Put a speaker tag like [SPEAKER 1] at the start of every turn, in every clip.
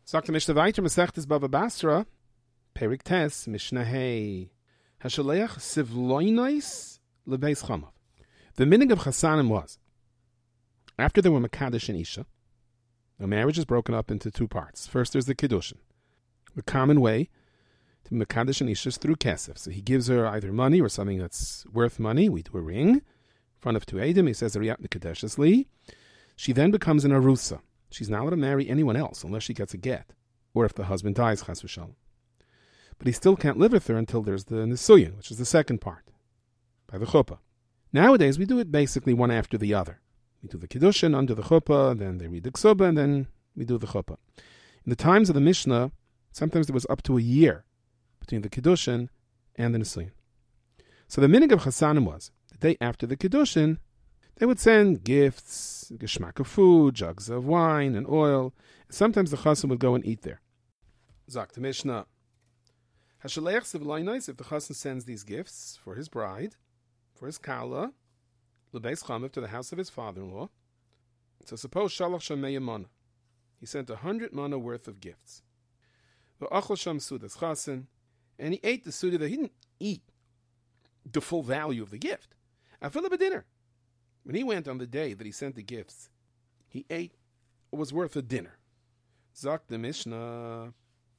[SPEAKER 1] Sagt der Mishnah weiter, Masechtes Bava Basra, Perik Tes, Mishnah Hey, Hashaleach Sivloinais Lebeis Chamav. The minig of Chassanim was, after they were Mekadesh and Isha, the marriage is broken up into two parts. First, there's the Kiddushin. The common way to Mekadesh and Isha is through Kesef. So he gives her either money or something that's worth money. We do a ring in front of two Eidim. He says, Riyat Mekadesh Li. She then becomes an Arusa. She's not allowed to marry anyone else unless she gets a get, or if the husband dies, Chas v'shalom. But he still can't live with her until there's the Nisuyin, which is the second part, by the Chuppah. Nowadays, we do it basically one after the other. We do the Kiddushin under the Chuppah, then they read the Ksubah, and then we do the Chuppah. In the times of the Mishnah, sometimes there was up to a year between the Kiddushin and the Nisuyin. So the minig of Chassanim was, the day after the Kiddushin, they would send gifts, geschmack of food, jugs of wine and oil. Sometimes the chassan would go and eat there. Zak the Mishnah. Hashaleach Sivloinais, if the chassan sends these gifts for his bride, for his kala, lebeis chamav, to the house of his father-in-law. So suppose Shalach Shamei Mana. He sent 100 mana worth of gifts. The Achal Sham Sudas chassan, and he ate the suda that he didn't eat the full value of the gift. I fill up a dinner. When he went on the day that he sent the gifts, he ate what was worth a dinner. Zak the Mishnah,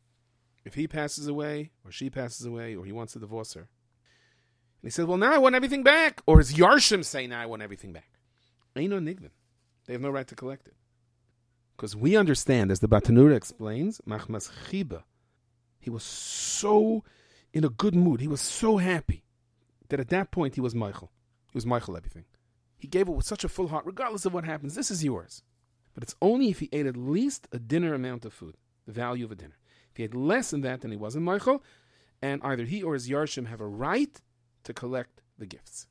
[SPEAKER 1] if he passes away, or she passes away, or he wants to divorce her, and he says, well, now I want everything back, or his Yarshim say, now I want everything back. Eino Nigvin. They have no right to collect it. Because we understand, as the Batanura explains, Machmas Chiba, he was so in a good mood, he was so happy, that at that point he was Michael. He was Michael everything. He gave it with such a full heart, regardless of what happens, this is yours. But it's only if he ate at least a dinner amount of food, the value of a dinner. If he had less than that, then he wasn't Michael, and either he or his Yarshim have a right to collect the gifts.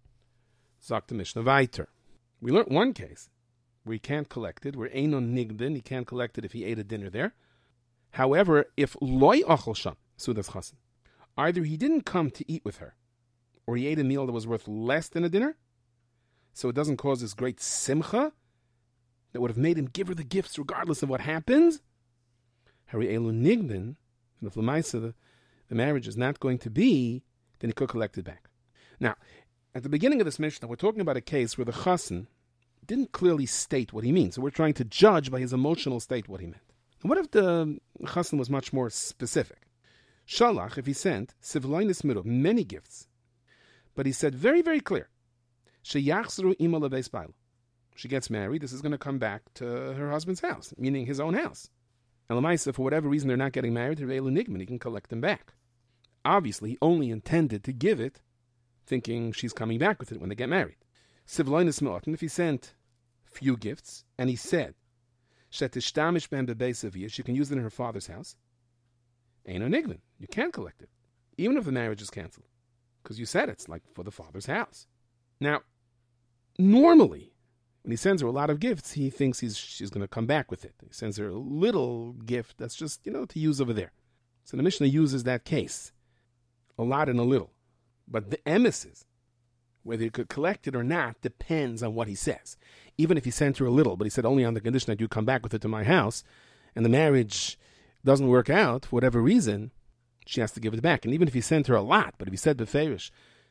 [SPEAKER 1] Zok the Mishnah Vayter. We learned one case where he can't collect it, where Einon Nigdin, he can't collect it if he ate a dinner there. However, if Loi Achol Sham, Sudas Chasen, either he didn't come to eat with her, or he ate a meal that was worth less than a dinner, so it doesn't cause this great simcha that would have made him give her the gifts regardless of what happens. Hari Elu Nigdin, and if the marriage is not going to be, then he could collect it back. Now, at the beginning of this Mishnah, we're talking about a case where the chassan didn't clearly state what he means. So we're trying to judge by his emotional state what he meant. And what if the chassan was much more specific? Shalach, if he sent Sivloinis Miru, many gifts, but he said very, very clear, Sheyachzru ima lebeis baila. She gets married, this is going to come back to her husband's house, meaning his own house. And Lamaisa, for whatever reason they're not getting married, he can collect them back. Obviously, he only intended to give it, thinking she's coming back with it when they get married. Sivloinis Milton, if he sent few gifts, and he said, Shetishtamish ben bebeis, she can use it in her father's house, Eino Nigvin, you can't collect it, even if the marriage is canceled, because you said it's like for the father's house. Now, normally, when he sends her a lot of gifts, he thinks she's going to come back with it. He sends her a little gift that's just, to use over there. So the Mishnah uses that case, a lot and a little. But the emesis, whether he could collect it or not, depends on what he says. Even if he sent her a little, but he said only on the condition that you come back with it to my house, and the marriage doesn't work out, for whatever reason, she has to give it back. And even if he sent her a lot, but if he said beferish,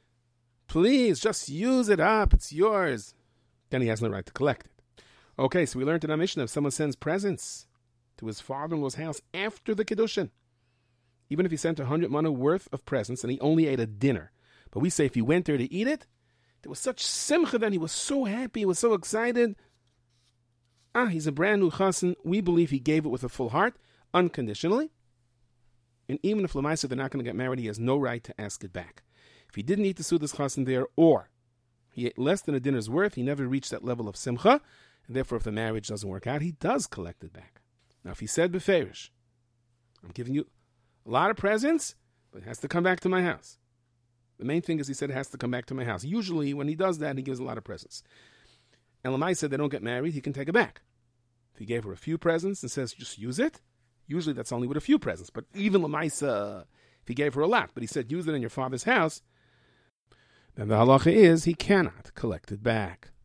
[SPEAKER 1] please, just use it up, it's yours, then he has no right to collect it. Okay, so we learned in our Mishnah, if someone sends presents to his father-in-law's house after the Kiddushin, even if he sent 100 mana worth of presents and he only ate a dinner, but we say if he went there to eat it, there was such simcha then, he was so happy, he was so excited. He's a brand new chassan, we believe he gave it with a full heart, unconditionally. And even if Lamaisa they're not going to get married, he has no right to ask it back. If he didn't eat the Sudas Chassan there, or he ate less than a dinner's worth, he never reached that level of simcha, and therefore if the marriage doesn't work out, he does collect it back. Now if he said beferish, I'm giving you a lot of presents, but it has to come back to my house. The main thing is he said it has to come back to my house. Usually when he does that, he gives a lot of presents. And Lamai said they don't get married, he can take it back. If he gave her a few presents and says just use it, usually that's only with a few presents. But even Lamaisa, if he gave her a lot, but he said use it in your father's house, then the halacha is he cannot collect it back.